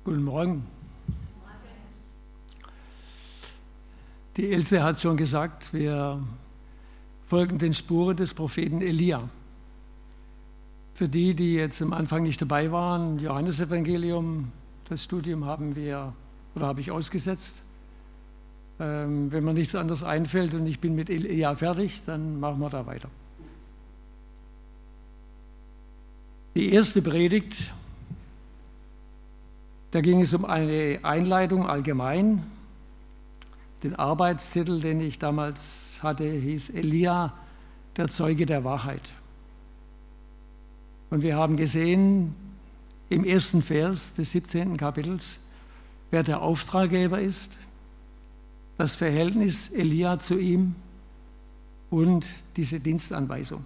Guten Morgen. Die Ilse hat schon gesagt, wir folgen den Spuren des Propheten Elia. Für die, die jetzt am Anfang nicht dabei waren, Johannesevangelium, das Studium habe ich ausgesetzt. Wenn mir nichts anderes einfällt und ich bin mit Elia fertig, dann machen wir da weiter. Die erste Predigt, da ging es um eine Einleitung allgemein. Den Arbeitstitel, den ich damals hatte, hieß Elia, der Zeuge der Wahrheit. Und wir haben gesehen im ersten Vers des 17. Kapitels, wer der Auftraggeber ist, das Verhältnis Elia zu ihm und diese Dienstanweisung.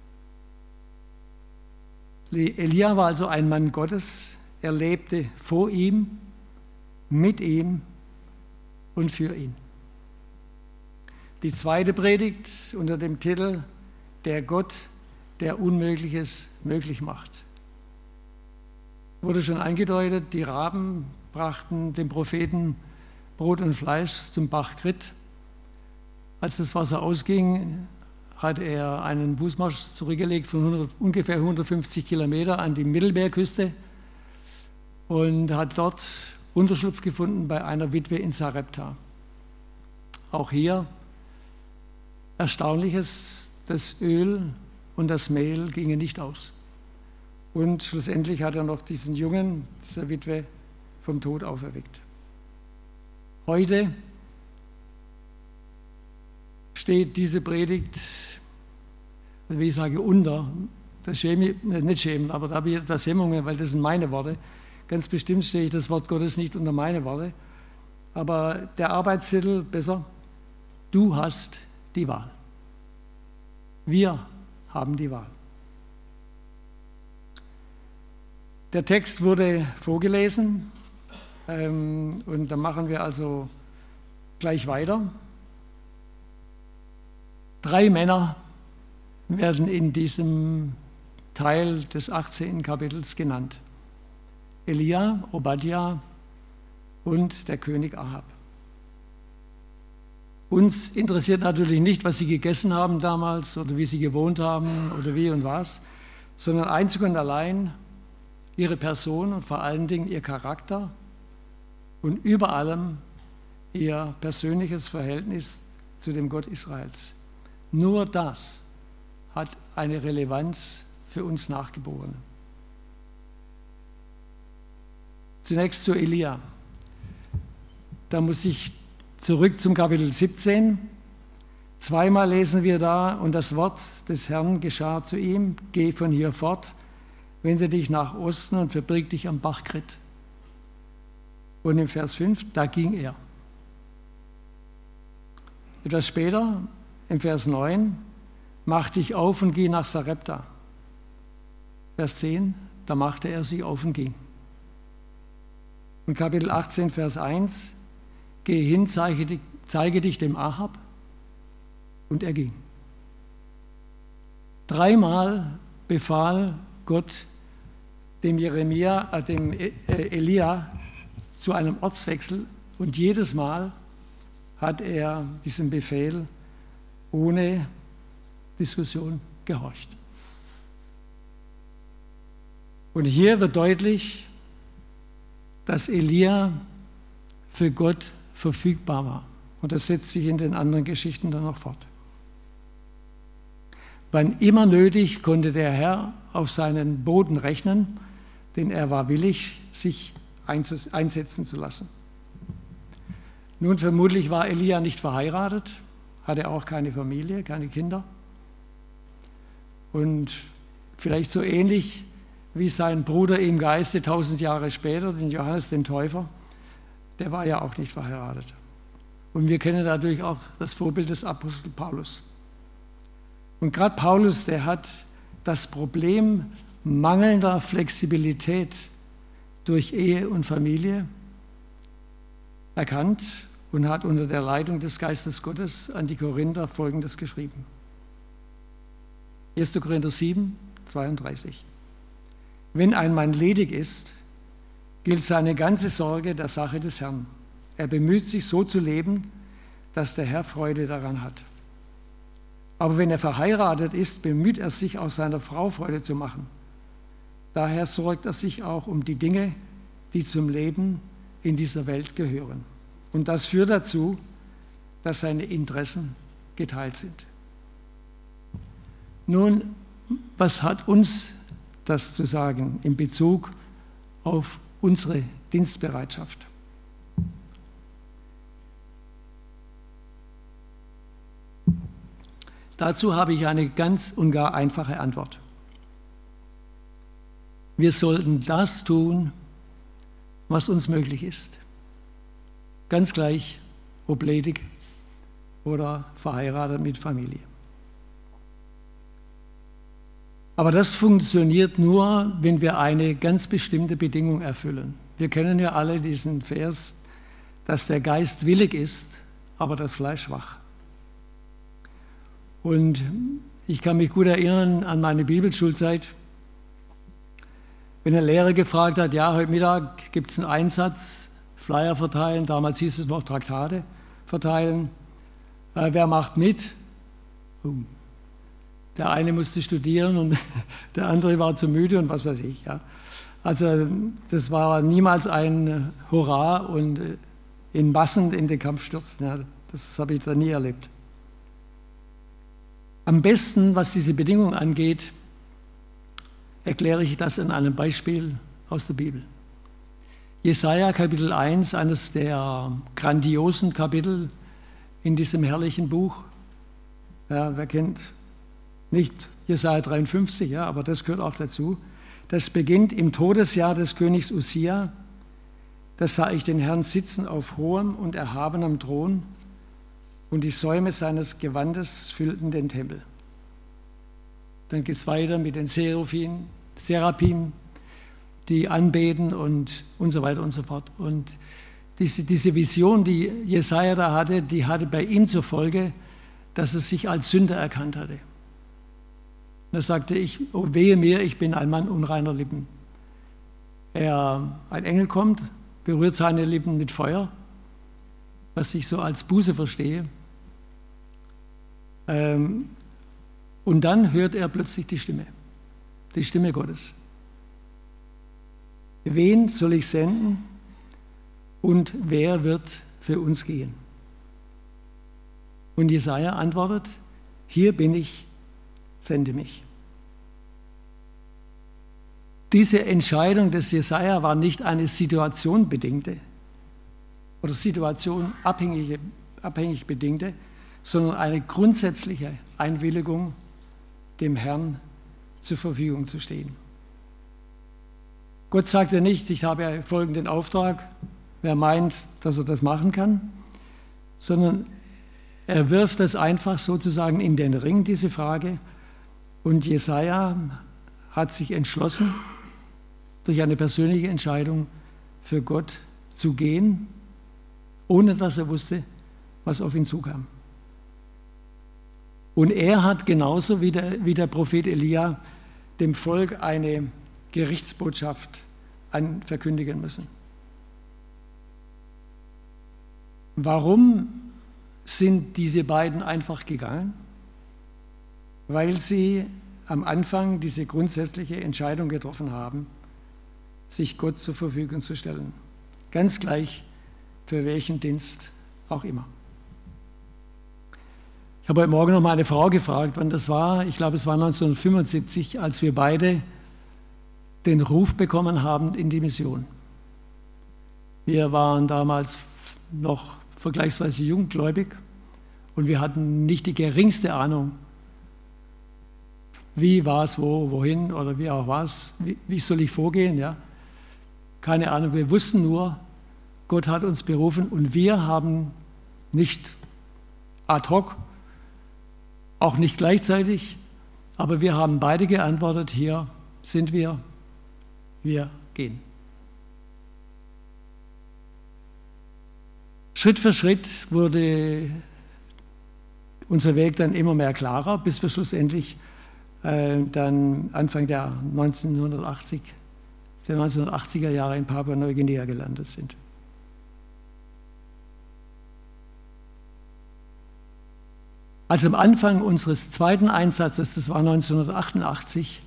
Elia war also ein Mann Gottes, er lebte vor ihm, mit ihm und für ihn. Die zweite Predigt unter dem Titel Der Gott, der Unmögliches möglich macht. Wurde schon angedeutet, die Raben brachten dem Propheten Brot und Fleisch zum Bach Krit. Als das Wasser ausging, hat er einen Fußmarsch zurückgelegt von ungefähr 150 Kilometer an die Mittelmeerküste und hat dort Unterschlupf gefunden bei einer Witwe in Sarepta. Auch hier Erstaunliches, das Öl und das Mehl gingen nicht aus. Und schlussendlich hat er noch diesen Jungen, dieser Witwe, vom Tod auferweckt. Heute steht diese Predigt, wie ich sage, unter, das schäme ich, nicht schämen, aber da habe ich etwas Hemmungen, weil das sind meine Worte. Ganz bestimmt stehe ich das Wort Gottes nicht unter meine Worte, aber der Arbeitstitel besser, du hast die Wahl. Wir haben die Wahl. Der Text wurde vorgelesen und dann machen wir also gleich weiter. 3 Männer werden in diesem Teil des 18. Kapitels genannt. Elia, Obadja und der König Ahab. Uns interessiert natürlich nicht, was sie gegessen haben damals oder wie sie gewohnt haben oder wie und was, sondern einzig und allein ihre Person und vor allen Dingen ihr Charakter und über allem ihr persönliches Verhältnis zu dem Gott Israels. Nur das hat eine Relevanz für uns Nachgeborene. Zunächst zu Elia. Da muss ich zurück zum Kapitel 17. Zweimal lesen wir da, und das Wort des Herrn geschah zu ihm, geh von hier fort, wende dich nach Osten und verbirg dich am Bach Krit. Und im Vers 5, da ging er. Etwas später, im Vers 9, mach dich auf und geh nach Sarepta. Vers 10, da machte er sich auf und ging. Und Kapitel 18, Vers 1, geh hin, zeige dich dem Ahab, und er ging. 3-mal befahl Gott dem Elia zu einem Ortswechsel, und jedes Mal hat er diesem Befehl ohne Diskussion gehorcht. Und hier wird deutlich, dass Elia für Gott verfügbar war. Und das setzt sich in den anderen Geschichten dann noch fort. Wann immer nötig, konnte der Herr auf seinen Boden rechnen, denn er war willig, sich einsetzen zu lassen. Nun, vermutlich war Elia nicht verheiratet, hatte auch keine Familie, keine Kinder. Und vielleicht so ähnlich wie sein Bruder im Geiste 1000 Jahre später, den Johannes den Täufer, der war ja auch nicht verheiratet. Und wir kennen dadurch auch das Vorbild des Apostel Paulus. Und gerade Paulus, der hat das Problem mangelnder Flexibilität durch Ehe und Familie erkannt und hat unter der Leitung des Geistes Gottes an die Korinther Folgendes geschrieben. 1. Korinther 7, 32. Wenn ein Mann ledig ist, gilt seine ganze Sorge der Sache des Herrn. Er bemüht sich, so zu leben, dass der Herr Freude daran hat. Aber wenn er verheiratet ist, bemüht er sich, auch seiner Frau Freude zu machen. Daher sorgt er sich auch um die Dinge, die zum Leben in dieser Welt gehören. Und das führt dazu, dass seine Interessen geteilt sind. Nun, was hat uns das zu sagen in Bezug auf unsere Dienstbereitschaft? Dazu habe ich eine ganz und gar einfache Antwort. Wir sollten das tun, was uns möglich ist. Ganz gleich, ob ledig oder verheiratet mit Familie. Aber das funktioniert nur, wenn wir eine ganz bestimmte Bedingung erfüllen. Wir kennen ja alle diesen Vers, dass der Geist willig ist, aber das Fleisch schwach. Und ich kann mich gut erinnern an meine Bibelschulzeit, wenn der Lehrer gefragt hat, ja, heute Mittag gibt es einen Einsatz, Flyer verteilen, damals hieß es noch Traktate verteilen. Wer macht mit? Der eine musste studieren und der andere war zu müde und was weiß ich. Ja. Also das war niemals ein Hurra und in Massen in den Kampf stürzen. Ja, das habe ich da nie erlebt. Am besten, was diese Bedingung angeht, erkläre ich das in einem Beispiel aus der Bibel. Jesaja Kapitel 1, eines der grandiosen Kapitel in diesem herrlichen Buch. Ja, wer kennt nicht Jesaja 53, ja, aber das gehört auch dazu. Das beginnt im Todesjahr des Königs Usia. Da sah ich den Herrn sitzen auf hohem und erhabenem Thron und die Säume seines Gewandes füllten den Tempel. Dann geht es weiter mit den Seraphim, die anbeten und so weiter und so fort. Und diese Vision, die Jesaja da hatte, die hatte bei ihm zur Folge, dass er sich als Sünder erkannt hatte. Und er sagte, oh wehe mir, ich bin ein Mann unreiner Lippen. Ein Engel kommt, berührt seine Lippen mit Feuer, was ich so als Buße verstehe. Und dann hört er plötzlich die Stimme Gottes. Wen soll ich senden und wer wird für uns gehen? Und Jesaja antwortet, hier bin ich, sende mich. Diese Entscheidung des Jesaja war nicht eine situationbedingte oder situationabhängig bedingte, sondern eine grundsätzliche Einwilligung, dem Herrn zur Verfügung zu stehen. Gott sagte nicht, ich habe folgenden Auftrag, wer meint, dass er das machen kann, sondern er wirft das einfach sozusagen in den Ring, diese Frage. Und Jesaja hat sich entschlossen, durch eine persönliche Entscheidung für Gott zu gehen, ohne dass er wusste, was auf ihn zukam. Und er hat genauso wie der Prophet Elia dem Volk eine Gerichtsbotschaft verkündigen müssen. Warum sind diese beiden einfach gegangen? Weil sie am Anfang diese grundsätzliche Entscheidung getroffen haben, sich Gott zur Verfügung zu stellen. Ganz gleich, für welchen Dienst auch immer. Ich habe heute Morgen noch meine Frau gefragt, wann das war. Ich glaube, es war 1975, als wir beide den Ruf bekommen haben in die Mission. Wir waren damals noch vergleichsweise junggläubig und wir hatten nicht die geringste Ahnung, wie, was, wo, wohin oder wie auch was, wie soll ich vorgehen, ja. Keine Ahnung, wir wussten nur, Gott hat uns berufen und wir haben nicht ad hoc, auch nicht gleichzeitig, aber wir haben beide geantwortet, hier sind wir gehen. Schritt für Schritt wurde unser Weg dann immer mehr klarer, bis wir schlussendlich dann Anfang der 1980 der 1980er Jahre in Papua-Neuguinea gelandet sind. Als am Anfang unseres zweiten Einsatzes, das war 1988,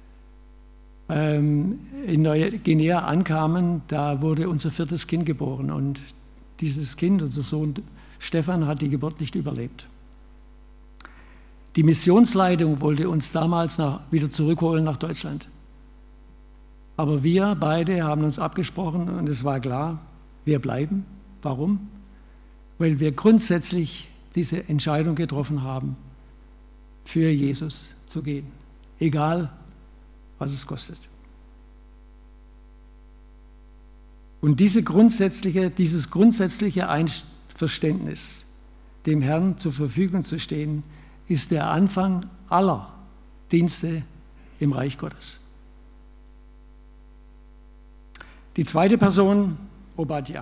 in Neuguinea ankamen, da wurde unser 4. Kind geboren und dieses Kind, unser Sohn Stefan, hat die Geburt nicht überlebt. Die Missionsleitung wollte uns damals wieder zurückholen nach Deutschland. Aber wir beide haben uns abgesprochen und es war klar, wir bleiben. Warum? Weil wir grundsätzlich diese Entscheidung getroffen haben, für Jesus zu gehen, egal was es kostet. Und dieses grundsätzliche Verständnis, dem Herrn zur Verfügung zu stehen, ist der Anfang aller Dienste im Reich Gottes. Die zweite Person, Obadja.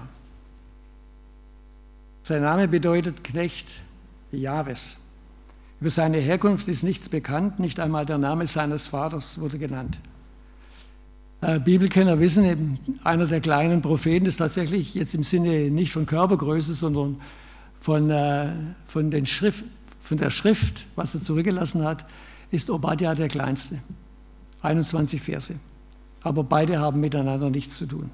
Sein Name bedeutet Knecht Jahwes. Über seine Herkunft ist nichts bekannt, nicht einmal der Name seines Vaters wurde genannt. Bibelkenner wissen eben, einer der kleinen Propheten ist tatsächlich jetzt im Sinne nicht von Körpergröße, sondern von der Schrift, was er zurückgelassen hat, ist Obadja der Kleinste. 21 Verse. Aber beide haben miteinander nichts zu tun.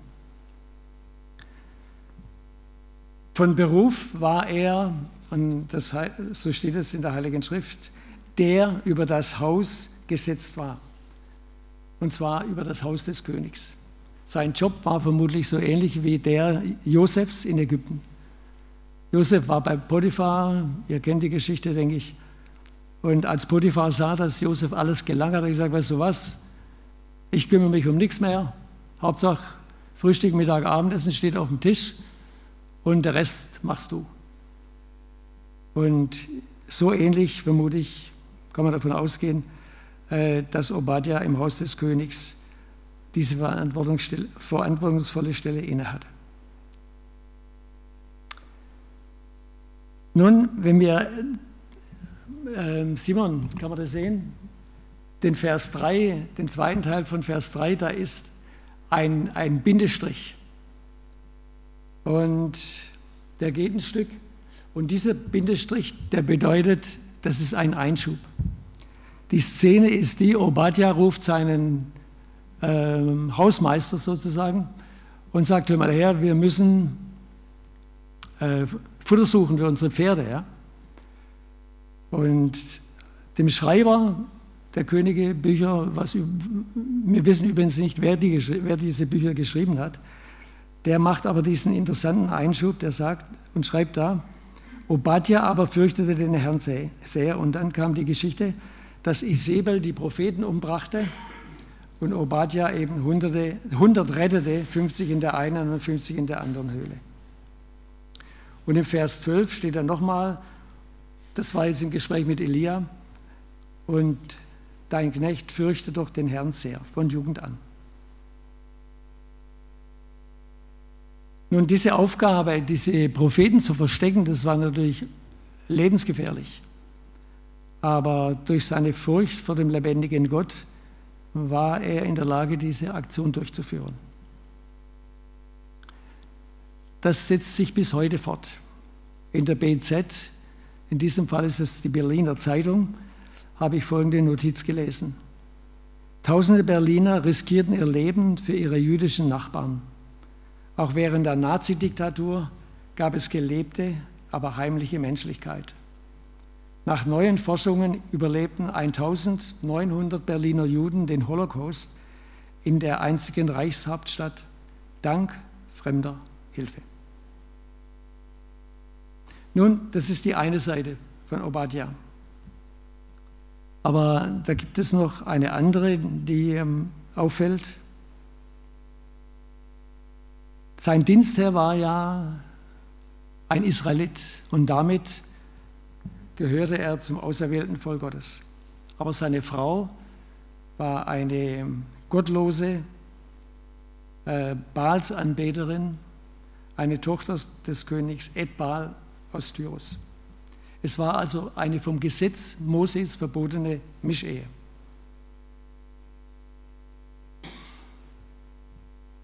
Von Beruf war er, und so steht es in der Heiligen Schrift, der über das Haus gesetzt war. Und zwar über das Haus des Königs. Sein Job war vermutlich so ähnlich wie der Josefs in Ägypten. Josef war bei Potiphar, ihr kennt die Geschichte, denke ich. Und als Potiphar sah, dass Josef alles gelang, hat er gesagt, weißt du was, ich kümmere mich um nichts mehr. Hauptsache Frühstück, Mittag, Abendessen steht auf dem Tisch und der Rest machst du. Und so ähnlich, vermutlich, kann man davon ausgehen, dass Obadja im Haus des Königs diese verantwortungsvolle Stelle innehatte. Nun, wenn wir, Simon, kann man das sehen? Den Vers 3, den zweiten Teil von Vers 3, da ist ein Bindestrich. Und der geht ein Stück. Und dieser Bindestrich, der bedeutet, das ist ein Einschub. Die Szene ist die, Obadja ruft seinen Hausmeister sozusagen und sagt, hör mal her, wir müssen Futter suchen für unsere Pferde. Ja? Und dem Schreiber der Könige Bücher, wir wissen übrigens nicht, wer diese Bücher geschrieben hat, der macht aber diesen interessanten Einschub, der sagt und schreibt da, Obadja aber fürchtete den Herrn sehr. Und dann kam die Geschichte, dass Isebel die Propheten umbrachte und Obadja eben 100 rettete, 50 in der einen und 50 in der anderen Höhle. Und im Vers 12 steht dann nochmal, das war jetzt im Gespräch mit Elia, und dein Knecht fürchte doch den Herrn sehr, von Jugend an. Nun, diese Aufgabe, diese Propheten zu verstecken, das war natürlich lebensgefährlich. Aber durch seine Furcht vor dem lebendigen Gott war er in der Lage, diese Aktion durchzuführen. Das setzt sich bis heute fort. In der BZ, in diesem Fall ist es die Berliner Zeitung, habe ich folgende Notiz gelesen. Tausende Berliner riskierten ihr Leben für ihre jüdischen Nachbarn. Auch während der Nazi-Diktatur gab es gelebte, aber heimliche Menschlichkeit. Nach neuen Forschungen überlebten 1900 Berliner Juden den Holocaust in der einzigen Reichshauptstadt dank fremder Hilfe. Nun, das ist die eine Seite von Obadja. Aber da gibt es noch eine andere, die auffällt. Sein Dienstherr war ja ein Israelit und damit gehörte er zum auserwählten Volk Gottes. Aber seine Frau war eine gottlose Baalsanbeterin, eine Tochter des Königs Edbaal aus Tyrus. Es war also eine vom Gesetz Moses verbotene Mischehe.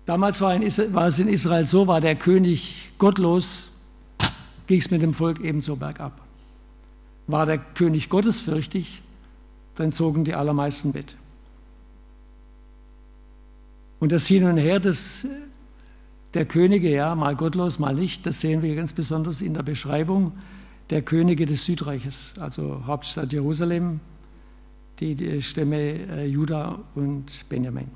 Damals war es in Israel so, war der König gottlos, ging es mit dem Volk ebenso bergab. War der König gottesfürchtig, dann zogen die allermeisten mit. Und das Hin und Her der Könige, ja, mal gottlos, mal nicht, das sehen wir ganz besonders in der Beschreibung der Könige des Südreiches, also Hauptstadt Jerusalem, die Stämme Juda und Benjamin.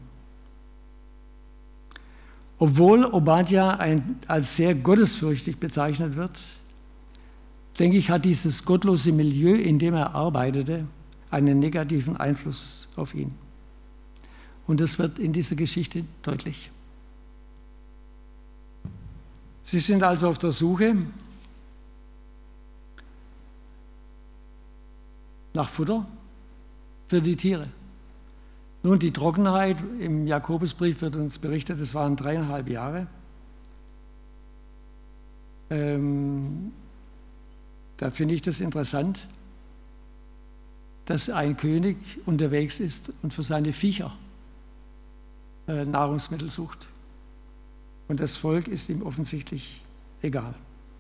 Obwohl Obadja als sehr gottesfürchtig bezeichnet wird, denke ich, hat dieses gottlose Milieu, in dem er arbeitete, einen negativen Einfluss auf ihn. Und das wird in dieser Geschichte deutlich. Sie sind also auf der Suche nach Futter für die Tiere. Nun, die Trockenheit, im Jakobusbrief wird uns berichtet, es waren 3,5 Jahre. Da finde ich das interessant, dass ein König unterwegs ist und für seine Viecher Nahrungsmittel sucht. Und das Volk ist ihm offensichtlich egal.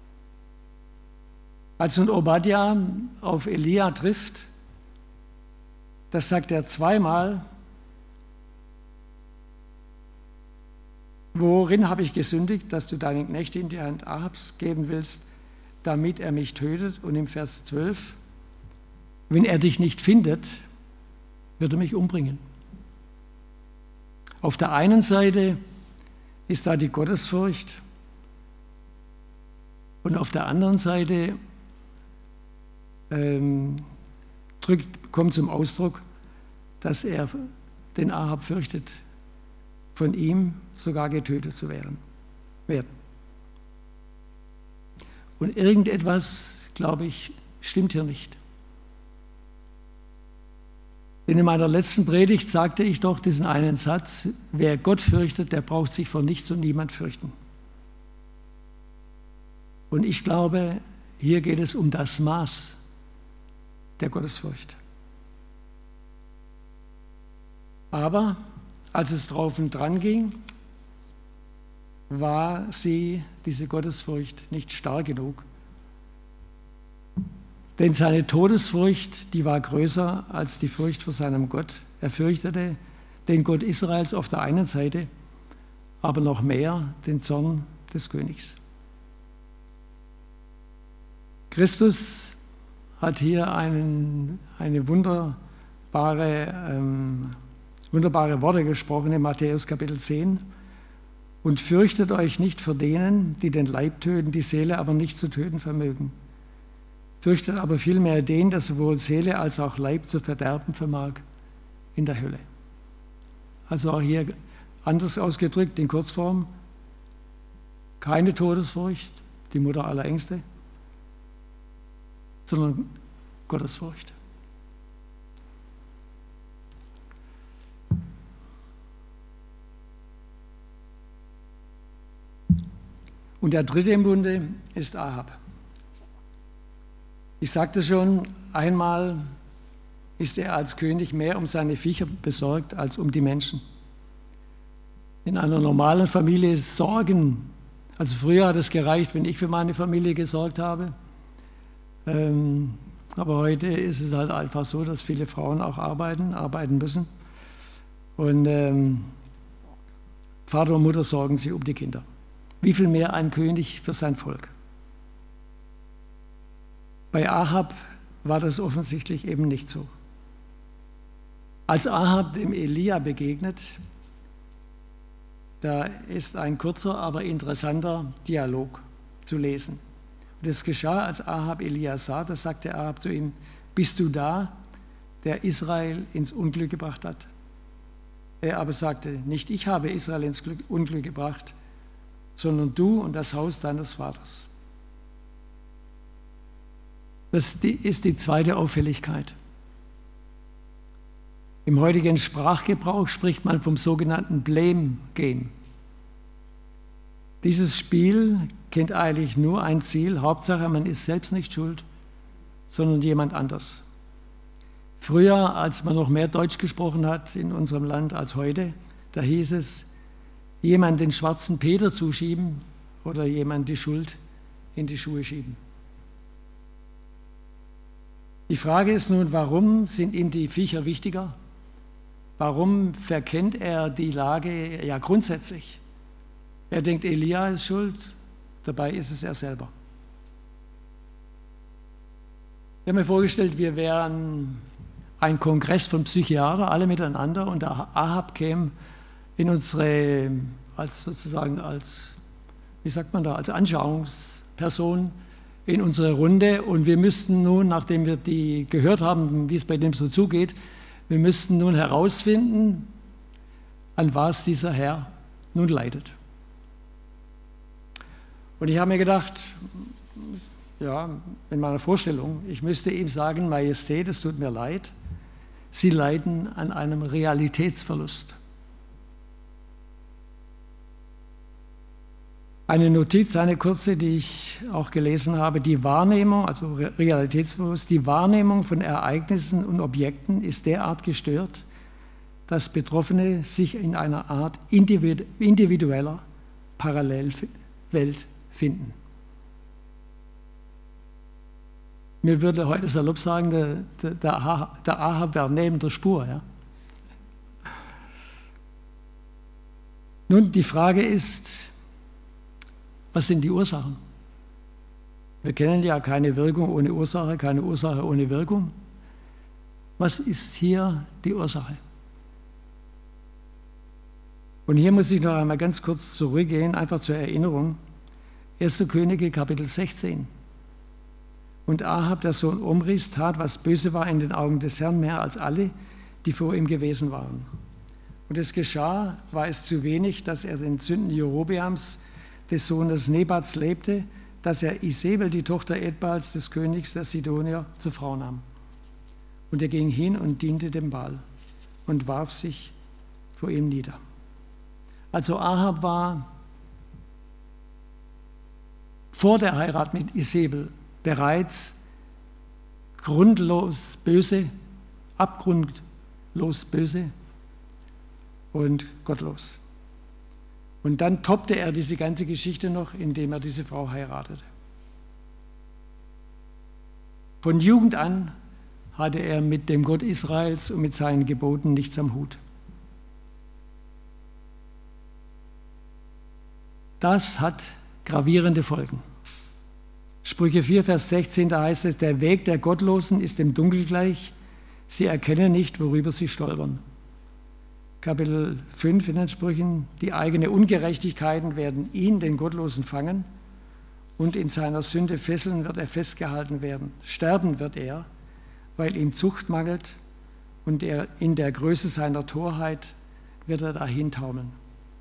Als nun Obadja auf Elia trifft, das sagt er zweimal: Worin habe ich gesündigt, dass du deinen Knecht in die Hand Ahabs geben willst, damit er mich tötet? Und im Vers 12: Wenn er dich nicht findet, wird er mich umbringen. Auf der einen Seite ist da die Gottesfurcht und auf der anderen Seite kommt zum Ausdruck, dass er den Ahab fürchtet, von ihm sogar getötet zu werden. Und irgendetwas, glaube ich, stimmt hier nicht. Denn in meiner letzten Predigt sagte ich doch diesen einen Satz: Wer Gott fürchtet, der braucht sich vor nichts und niemand fürchten. Und ich glaube, hier geht es um das Maß der Gottesfurcht. Aber als es drauf und dran ging, war diese Gottesfurcht, nicht stark genug. Denn seine Todesfurcht, die war größer als die Furcht vor seinem Gott. Er fürchtete den Gott Israels auf der einen Seite, aber noch mehr den Zorn des Königs. Christus hat hier eine wunderbare Worte gesprochen in Matthäus Kapitel 10. Und fürchtet euch nicht vor denen, die den Leib töten, die Seele aber nicht zu töten vermögen. Fürchtet aber vielmehr den, der sowohl Seele als auch Leib zu verderben vermag in der Hölle. Also auch hier anders ausgedrückt in Kurzform: keine Todesfurcht, die Mutter aller Ängste, sondern Gottesfurcht. Und der dritte im Bunde ist Ahab. Ich sagte schon, einmal ist er als König mehr um seine Viecher besorgt als um die Menschen. In einer normalen Familie ist Sorgen, also früher hat es gereicht, wenn ich für meine Familie gesorgt habe, aber heute ist es halt einfach so, dass viele Frauen auch arbeiten müssen. Und Vater und Mutter sorgen sich um die Kinder. Wie viel mehr ein König für sein Volk? Bei Ahab war das offensichtlich eben nicht so. Als Ahab dem Elia begegnet, da ist ein kurzer, aber interessanter Dialog zu lesen. Und es geschah, als Ahab Elia sah, da sagte Ahab zu ihm: Bist du da, der Israel ins Unglück gebracht hat? Er aber sagte: Nicht ich habe Israel ins Unglück gebracht, sondern du und das Haus deines Vaters. Das ist die zweite Auffälligkeit. Im heutigen Sprachgebrauch spricht man vom sogenannten Blame Game. Dieses Spiel kennt eigentlich nur ein Ziel: Hauptsache, man ist selbst nicht schuld, sondern jemand anders. Früher, als man noch mehr Deutsch gesprochen hat in unserem Land als heute, da hieß es: jemand den schwarzen Peter zuschieben oder jemand die Schuld in die Schuhe schieben. Die Frage ist nun, warum sind ihm die Viecher wichtiger? Warum verkennt er die Lage ja grundsätzlich? Er denkt, Elia ist schuld, dabei ist es er selber. Ich habe mir vorgestellt, wir wären ein Kongress von Psychiatern, alle miteinander, und der Ahab käme in unsere, als Anschauungsperson in unsere Runde, und wir müssten nun, nachdem wir die gehört haben, wie es bei dem so zugeht, wir müssten nun herausfinden, an was dieser Herr nun leidet. Und ich habe mir gedacht, ja, in meiner Vorstellung, ich müsste ihm sagen, Majestät, es tut mir leid, Sie leiden an einem Realitätsverlust. Eine Notiz, eine kurze, die ich auch gelesen habe, die Wahrnehmung, also Realitätsverlust, die Wahrnehmung von Ereignissen und Objekten ist derart gestört, dass Betroffene sich in einer Art individueller Parallelwelt finden. Mir würde heute salopp sagen, der Ahab wäre neben der Spur. Ja? Nun, die Frage ist, was sind die Ursachen? Wir kennen ja keine Wirkung ohne Ursache, keine Ursache ohne Wirkung. Was ist hier die Ursache? Und hier muss ich noch einmal ganz kurz zurückgehen, einfach zur Erinnerung. 1. Könige, Kapitel 16. Und Ahab, der Sohn Omris, tat, was böse war in den Augen des Herrn, mehr als alle, die vor ihm gewesen waren. Und es geschah, war es zu wenig, dass er den Sünden Jerobeams, des Sohnes Nebats, lebte, dass er Isebel, die Tochter Edbaals, des Königs der Sidonier, zur Frau nahm. Und er ging hin und diente dem Baal und warf sich vor ihm nieder. Also Ahab war vor der Heirat mit Isebel bereits grundlos böse, abgrundlos böse und gottlos. Und dann toppte er diese ganze Geschichte noch, indem er diese Frau heiratete. Von Jugend an hatte er mit dem Gott Israels und mit seinen Geboten nichts am Hut. Das hat gravierende Folgen. Sprüche 4, Vers 16, da heißt es, der Weg der Gottlosen ist dem Dunkel gleich, sie erkennen nicht, worüber sie stolpern. Kapitel 5 in den Sprüchen, die eigenen Ungerechtigkeiten werden ihn, den Gottlosen, fangen und in seiner Sünde fesseln wird er festgehalten werden. Sterben wird er, weil ihm Zucht mangelt und er in der Größe seiner Torheit wird er dahin taumeln.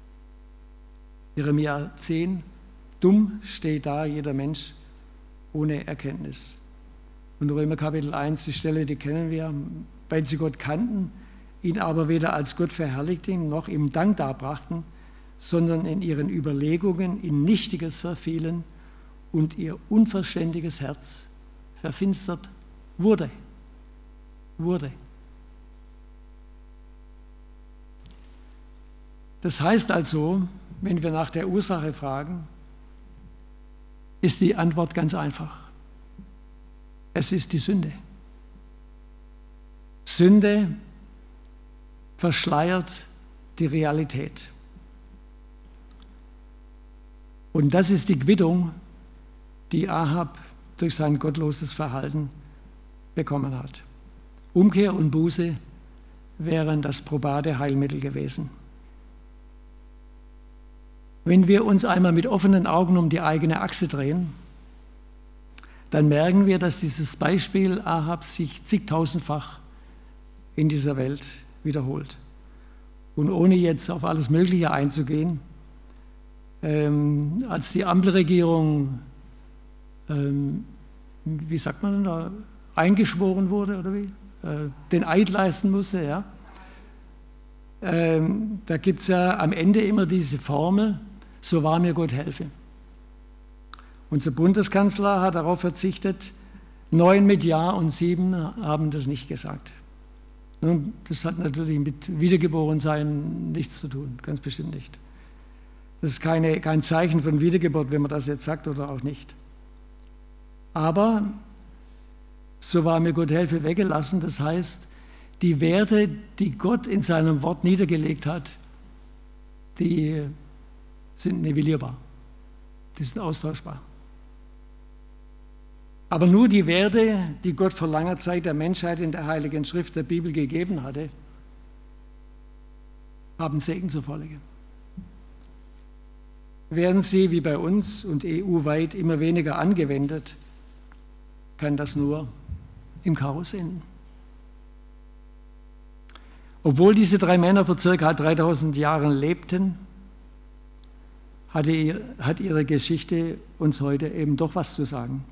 Jeremia 10, dumm steht da jeder Mensch ohne Erkenntnis. Und Römer Kapitel 1, die Stelle, die kennen wir, weil sie Gott kannten, ihn aber weder als Gott verherrlichten, noch ihm Dank darbrachten, sondern in ihren Überlegungen in Nichtiges verfielen und ihr unverständiges Herz verfinstert wurde. Das heißt also, wenn wir nach der Ursache fragen, ist die Antwort ganz einfach. Es ist die Sünde. Sünde verschleiert die Realität. Und das ist die Quittung, die Ahab durch sein gottloses Verhalten bekommen hat. Umkehr und Buße wären das probate Heilmittel gewesen. Wenn wir uns einmal mit offenen Augen um die eigene Achse drehen, dann merken wir, dass dieses Beispiel Ahabs sich zigtausendfach in dieser Welt wiederholt. Und ohne jetzt auf alles Mögliche einzugehen, als die Ampelregierung, wie sagt man da, eingeschworen wurde oder wie, den Eid leisten musste, ja, da gibt es ja am Ende immer diese Formel, so wahr mir Gott helfe. Unser Bundeskanzler hat darauf verzichtet, 9 mit Ja und 7 haben das nicht gesagt. Nun, das hat natürlich mit Wiedergeborensein nichts zu tun, ganz bestimmt nicht. Das ist kein Zeichen von Wiedergeburt, wenn man das jetzt sagt oder auch nicht. Aber, so war mir Gott helfe weggelassen, das heißt, die Werte, die Gott in seinem Wort niedergelegt hat, die sind nivellierbar, die sind austauschbar. Aber nur die Werte, die Gott vor langer Zeit der Menschheit in der Heiligen Schrift der Bibel gegeben hatte, haben Segen zur Folge. Werden sie wie bei uns und EU-weit immer weniger angewendet, kann das nur im Chaos enden. Obwohl diese drei Männer vor ca. 3000 Jahren lebten, hat ihre Geschichte uns heute eben doch was zu sagen.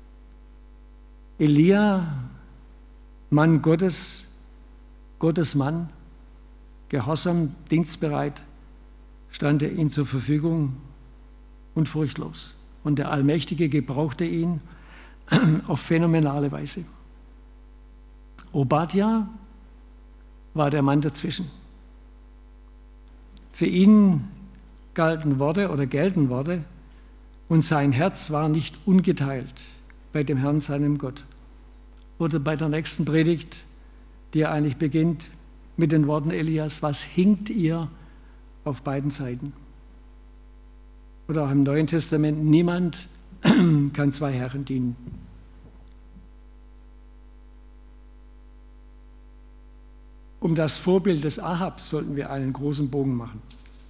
Elia, Mann Gottes, Gottes Mann, gehorsam, dienstbereit, stand er ihm zur Verfügung und furchtlos. Und der Allmächtige gebrauchte ihn auf phänomenale Weise. Obadja war der Mann dazwischen. Für ihn gelten Worte und sein Herz war nicht ungeteilt bei dem Herrn, seinem Gott. Oder bei der nächsten Predigt, die ja eigentlich beginnt mit den Worten Elias, was hinkt ihr auf beiden Seiten? Oder auch im Neuen Testament, niemand kann zwei Herren dienen. Um das Vorbild des Ahabs sollten wir einen großen Bogen machen.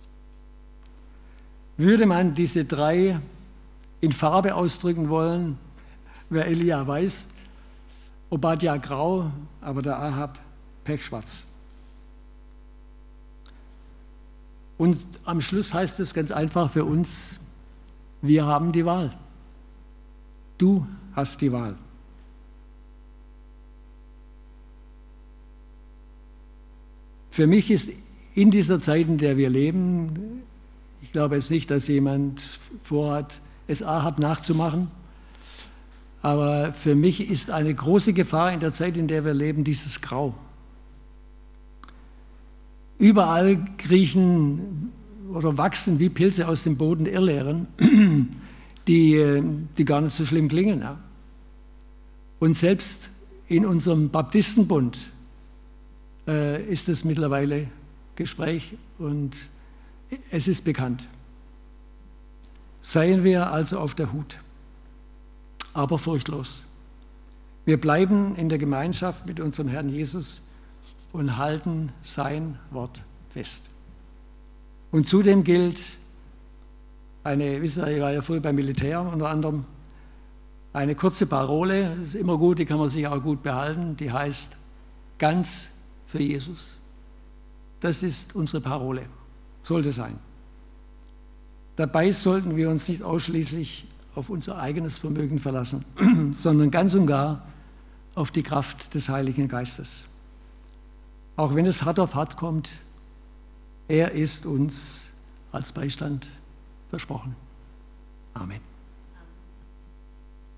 Würde man diese drei in Farbe ausdrücken wollen, wer Elia weiß, Obadja grau, aber der Ahab pechschwarz. Und am Schluss heißt es ganz einfach für uns, wir haben die Wahl. Du hast die Wahl. Für mich ist in dieser Zeit, in der wir leben, ich glaube jetzt nicht, dass jemand vorhat, es Ahab nachzumachen, aber für mich ist eine große Gefahr in der Zeit, in der wir leben, dieses Grau. Überall kriechen oder wachsen wie Pilze aus dem Boden Irrlehren, die gar nicht so schlimm klingen. Ja. Und selbst in unserem Baptistenbund ist es mittlerweile Gespräch und es ist bekannt. Seien wir also auf der Hut, aber furchtlos. Wir bleiben in der Gemeinschaft mit unserem Herrn Jesus und halten sein Wort fest. Und zudem gilt ich war ja früher beim Militär unter anderem, eine kurze Parole, das ist immer gut, die kann man sich auch gut behalten, die heißt ganz für Jesus. Das ist unsere Parole, sollte sein. Dabei sollten wir uns nicht ausschließlich auf unser eigenes Vermögen verlassen, sondern ganz und gar auf die Kraft des Heiligen Geistes. Auch wenn es hart auf hart kommt, er ist uns als Beistand versprochen. Amen.